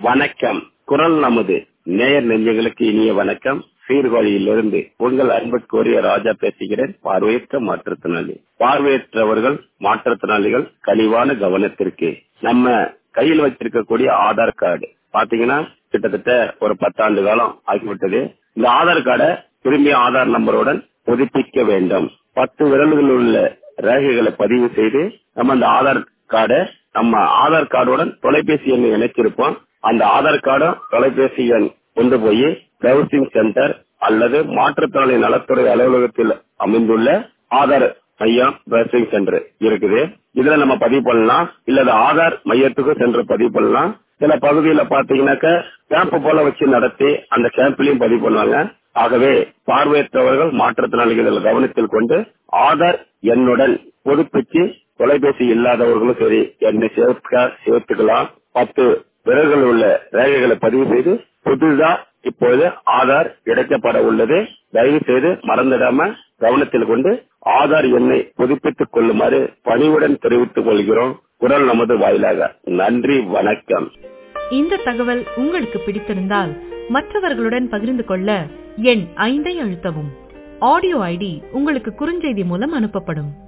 வணக்கம். குரல் நமது நேயர் நெஞ்சங்களுக்கு இனிய வணக்கம். சீர்காழியிலிருந்து உங்கள் அன்புக்குரிய ராஜா பேசுகிறேன். பார்வையற்ற மாற்றுத்திறனாளி. பார்வையற்றவர்கள் மாற்றுத்திறனாளிகள் கனிவான கவனத்திற்கு நம்ம கையில் வச்சிருக்கக்கூடிய ஆதார் கார்டு பாத்தீங்கன்னா கிட்டத்தட்ட ஒரு 10 ஆண்டு காலம் ஆகிவிட்டது. இந்த ஆதார் கார்டை திரும்பிய ஆதார் நம்பருடன் புதுப்பிக்க வேண்டும். 10 விரல்களில் உள்ள ரேகைகளை பதிவு செய்து நம்ம அந்த ஆதார் கார்டை நம்ம ஆதார் கார்டுடன் தொலைபேசி எண்ணை இணைச்சிருப்போம். அந்த ஆதார் கார்டும் தொலைபேசி எண் கொண்டு போய் பிரவுசிங் சென்டர் அல்லது மாற்றுத்திறனாளி நலத்துறை அலுவலகத்தில் அமைந்துள்ள ஆதார் மையம் பிரவுசிங் சென்டர் இருக்குது. இதுல நம்ம பதிவு பண்ணலாம். இல்ல ஆதார் மையத்துக்கு சென்று பதிவு பண்ணலாம். சில பகுதியில பாத்தீங்கன்னாக்க கேம்ப் போல வச்சு நடத்தி அந்த கேம்ப்லயும் பதிவு பண்ணுவாங்க. ஆகவே பார்வையற்றவர்கள் மாற்றுத்திறனாளிகள் கவனத்தில் கொண்டு ஆதார் எண்ணுடன் புதுப்பிச்சு தொலைபேசி இல்லாதவர்களும் சரி என்னை சேர்த்துக்கலாம். 10 விரல்கள் உள்ள ரேகைகளை பதிவு செய்து புதுதா இப்போது ஆதார் இணைக்கப்பட உள்ளது. தயவு செய்து மறந்துடாம கவனத்தில் கொண்டு ஆதார் எண்ணை புதுப்பித்துக் கொள்ளுமாறு பணிவுடன் தெரிவித்துக் கொள்கிறோம். குரல் நமது வாயிலாக. நன்றி, வணக்கம். இந்த தகவல் உங்களுக்கு பிடித்திருந்தால் மற்றவர்களுடன் பகிர்ந்து கொள்ள எண் 5 அழுத்தவும். ஆடியோ ஐடி உங்களுக்கு குறுஞ்செய்தி மூலம் அனுப்பப்படும்.